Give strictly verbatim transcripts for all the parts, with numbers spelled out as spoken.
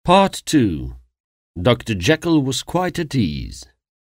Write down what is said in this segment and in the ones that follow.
Part two. Doctor Jekyll was quite at ease.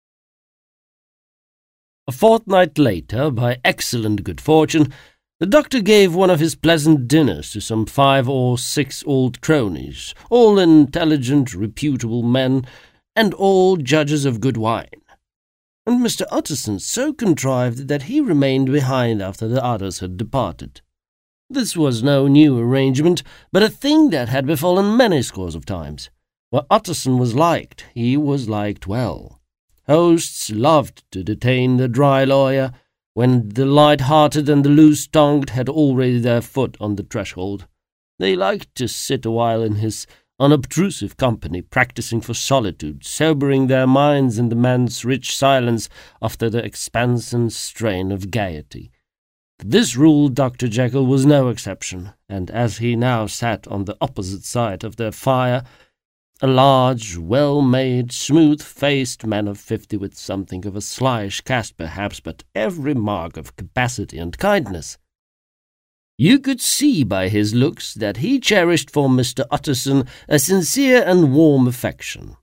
A fortnight later, by excellent good fortune, the doctor gave one of his pleasant dinners to some five or six old cronies, all intelligent, reputable men, and all judges of good wine. And Mister Utterson so contrived that he remained behind after the others had departed. This was no new arrangement, but a thing that had befallen many scores of times. Where Utterson was liked, he was liked well. Hosts loved to detain the dry lawyer, when the light-hearted and the loose-tongued had already their foot on the threshold. They liked to sit a while in his unobtrusive company, practising for solitude, sobering their minds in the man's rich silence after the expanse and strain of gaiety. To this rule Doctor Jekyll was no exception, and as he now sat on the opposite side of their fire, a large, well-made, smooth-faced man of fifty, with something of a slyish cast perhaps, but every mark of capacity and kindness, you could see by his looks that he cherished for Mister Utterson a sincere and warm affection.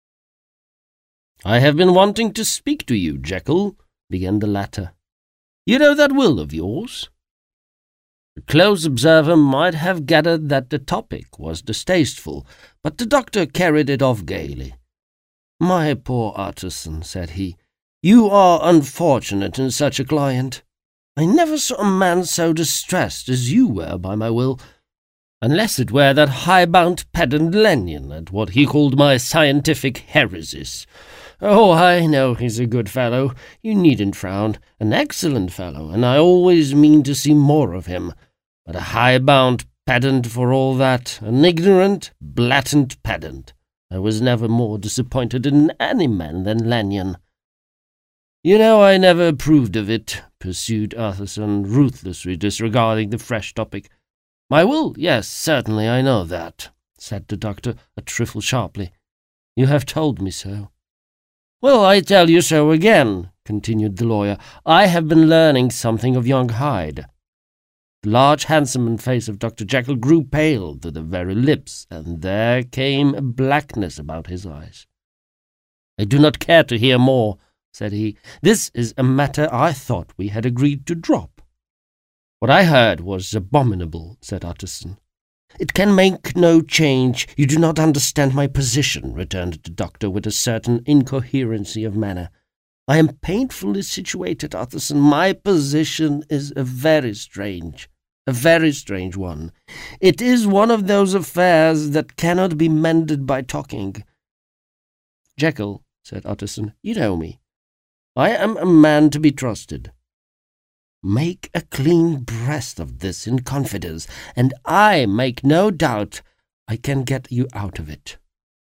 "I have been wanting to speak to you, Jekyll," began the latter. "You know that will of yours?" A close observer might have gathered that the topic was distasteful, but the doctor carried it off gaily. "My poor Utterson," said he, "you are unfortunate in such a client. I never saw a man so distressed as you were by my will, unless it were that high-bound pedant Lennion at what he called my scientific heresies. Oh, I know he's a good fellow, you needn't frown, an excellent fellow, and I always mean to see more of him. But a high-bound pedant for all that, an ignorant, blatant pedant. I was never more disappointed in any man than Lanyon." "You know I never approved of it," pursued Utterson, ruthlessly disregarding the fresh topic. "My will? Yes, certainly I know that," said the doctor, a trifle sharply. "You have told me so." "Well, I tell you so again," continued the lawyer. "I have been learning something of young Hyde." The large, handsome face of Doctor Jekyll grew pale to the very lips, and there came a blackness about his eyes. "I do not care to hear more," said he. "This is a matter I thought we had agreed to drop." "What I heard was abominable," said Utterson. "It can make no change. You do not understand my position," returned the doctor with a certain incoherency of manner. "I am painfully situated, Utterson. My position is a very strange, a very strange one. It is one of those affairs that cannot be mended by talking." "Jekyll," said Utterson, "you know me. I am a man to be trusted. Make a clean breast of this in confidence, and I make no doubt I can get you out of it."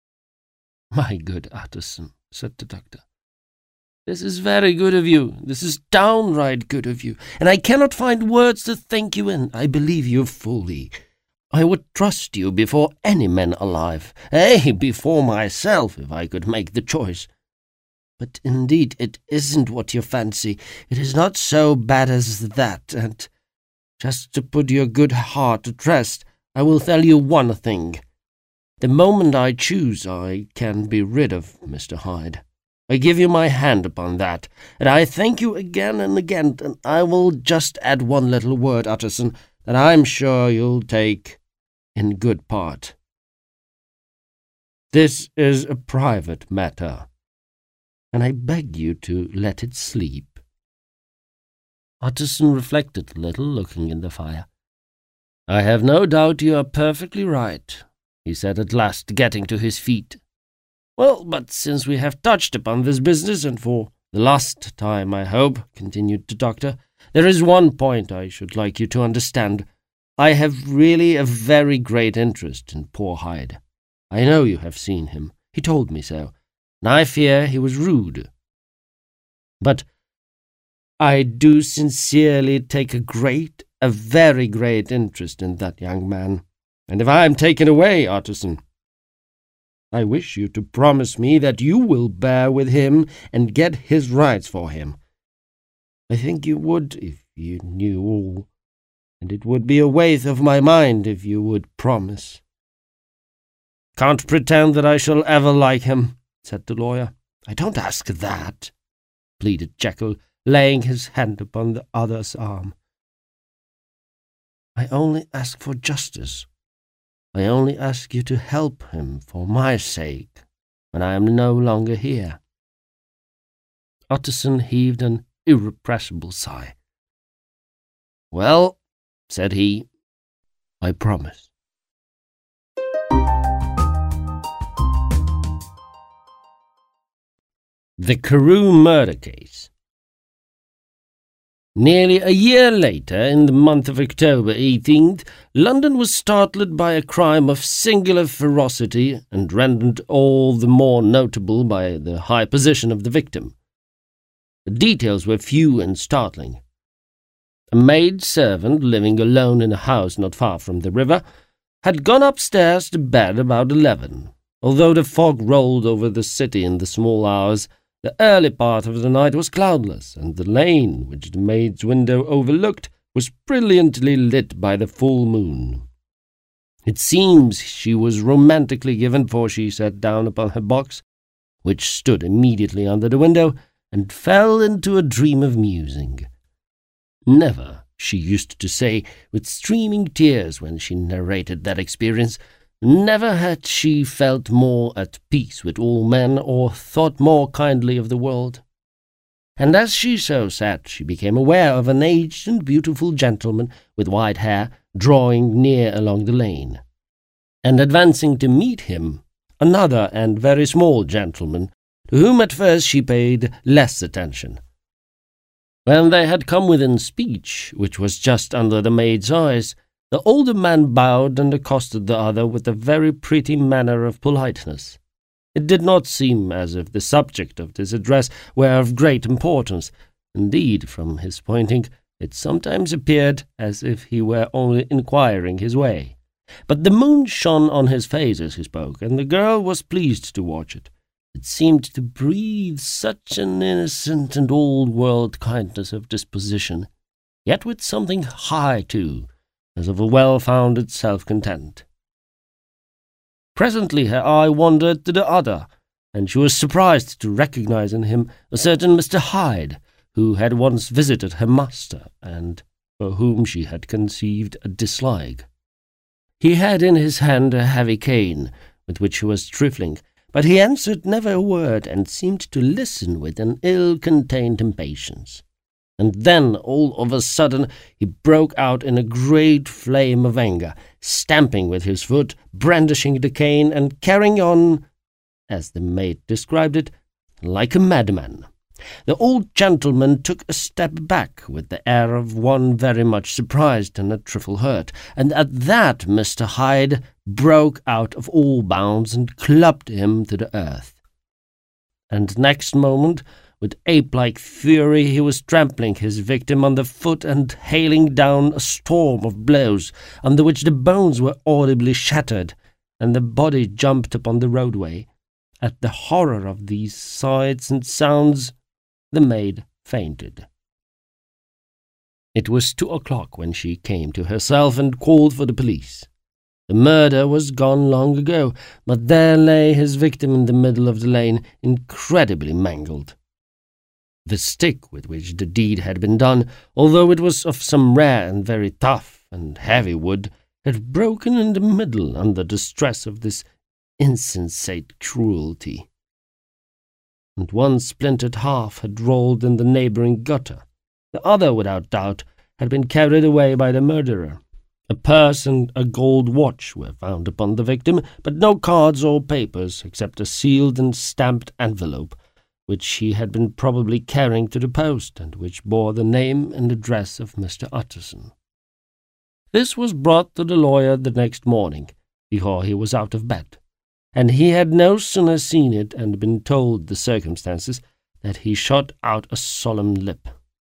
"My good Utterson," said the doctor, "this is very good of you. This is downright good of you, and I cannot find words to thank you in. I believe you fully. I would trust you before any man alive, ay, before myself, if I could make the choice. But indeed it isn't what you fancy. It is not so bad as that, and just to put your good heart at rest, I will tell you one thing. The moment I choose, I can be rid of Mister Hyde. I give you my hand upon that, and I thank you again and again, and I will just add one little word, Utterson, that I'm sure you'll take in good part. This is a private matter, and I beg you to let it sleep." Utterson reflected a little, looking in the fire. "I have no doubt you are perfectly right," he said at last, getting to his feet. "Well, but since we have touched upon this business, and for the last time, I hope," continued the doctor, "there is one point I should like you to understand. I have really a very great interest in poor Hyde. I know you have seen him. He told me so, and I fear he was rude. But I do sincerely take a great, a very great interest in that young man, and if I am taken away, Utterson, I wish you to promise me that you will bear with him and get his rights for him. I think you would if you knew all, and it would be a waste of my mind if you would promise." Can't pretend that I shall ever like him, said the lawyer. I don't ask that, pleaded Jekyll, laying his hand upon the other's arm. I only ask for justice. I only ask you to help him for my sake when I am no longer here. Utterson heaved an irrepressible sigh. Well, said he, I promise. The Carew Murder Case. Nearly a year later, in the month of October eighteenth, London was startled by a crime of singular ferocity and rendered all the more notable by the high position of the victim. The details were few and startling. A maid-servant living alone in a house not far from the river had gone upstairs to bed about eleven. Although the fog rolled over the city in the small hours, the early part of the night was cloudless, and the lane, which the maid's window overlooked, was brilliantly lit by the full moon. It seems she was romantically given, for she sat down upon her box, which stood immediately under the window, and fell into a dream of musing. Never, she used to say, with streaming tears when she narrated that experience, never had she felt more at peace with all men or thought more kindly of the world. And as she so sat, she became aware of an aged and beautiful gentleman with white hair drawing near along the lane, and advancing to meet him, another and very small gentleman, to whom at first she paid less attention. When they had come within speech, which was just under the maid's eyes, the older man bowed and accosted the other with a very pretty manner of politeness. It did not seem as if the subject of this address were of great importance. Indeed, from his pointing, it sometimes appeared as if he were only inquiring his way. But the moon shone on his face as he spoke, and the girl was pleased to watch it. It seemed to breathe such an innocent and old-world kindness of disposition, yet with something high, too, as of a well-founded self-content. Presently her eye wandered to the other, and she was surprised to recognize in him a certain Mister Hyde, who had once visited her master, and for whom she had conceived a dislike. He had in his hand a heavy cane, with which he was trifling, but he answered never a word, and seemed to listen with an ill-contained impatience. And then, all of a sudden, he broke out in a great flame of anger, stamping with his foot, brandishing the cane, and carrying on, as the maid described it, like a madman. The old gentleman took a step back, with the air of one very much surprised and a trifle hurt, and at that Mister Hyde broke out of all bounds and clubbed him to the earth. And next moment, with ape-like fury, he was trampling his victim under foot and hailing down a storm of blows, under which the bones were audibly shattered, and the body jumped upon the roadway. At the horror of these sights and sounds, the maid fainted. It was two o'clock when she came to herself and called for the police. The murder was gone long ago, but there lay his victim in the middle of the lane, incredibly mangled. The stick with which the deed had been done, although it was of some rare and very tough and heavy wood, had broken in the middle under the stress of this insensate cruelty, and one splintered half had rolled in the neighbouring gutter. The other, without doubt, had been carried away by the murderer. A purse and a gold watch were found upon the victim, but no cards or papers, except a sealed and stamped envelope, which he had been probably carrying to the post, and which bore the name and address of Mister Utterson. This was brought to the lawyer the next morning, before he was out of bed, and he had no sooner seen it and been told the circumstances that he shot out a solemn lip.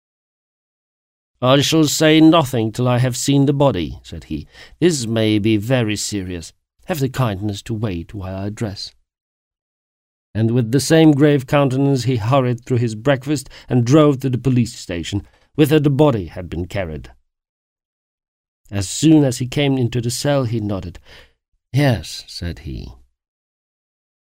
"I shall say nothing till I have seen the body," said he. "This may be very serious. Have the kindness to wait while I dress." And with the same grave countenance he hurried through his breakfast and drove to the police station, whither the body had been carried. As soon as he came into the cell he nodded. "Yes," said he,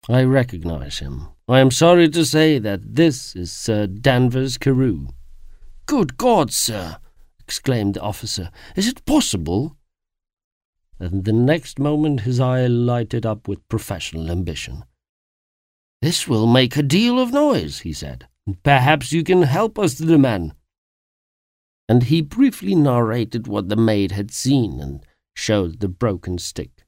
I recognize him. I am sorry to say that this is Sir Danvers Carew." "Good God, sir!" exclaimed the officer. "Is it possible?" And the next moment his eye lighted up with professional ambition. "This will make a deal of noise," he said. "Perhaps you can help us to the man." And he briefly narrated what the maid had seen and showed the broken stick.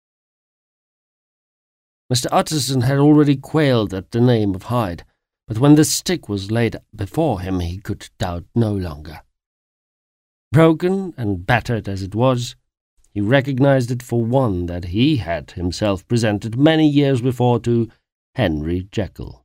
Mister Utterson had already quailed at the name of Hyde, but when the stick was laid before him he could doubt no longer. Broken and battered as it was, he recognized it for one that he had himself presented many years before to Henry Jekyll.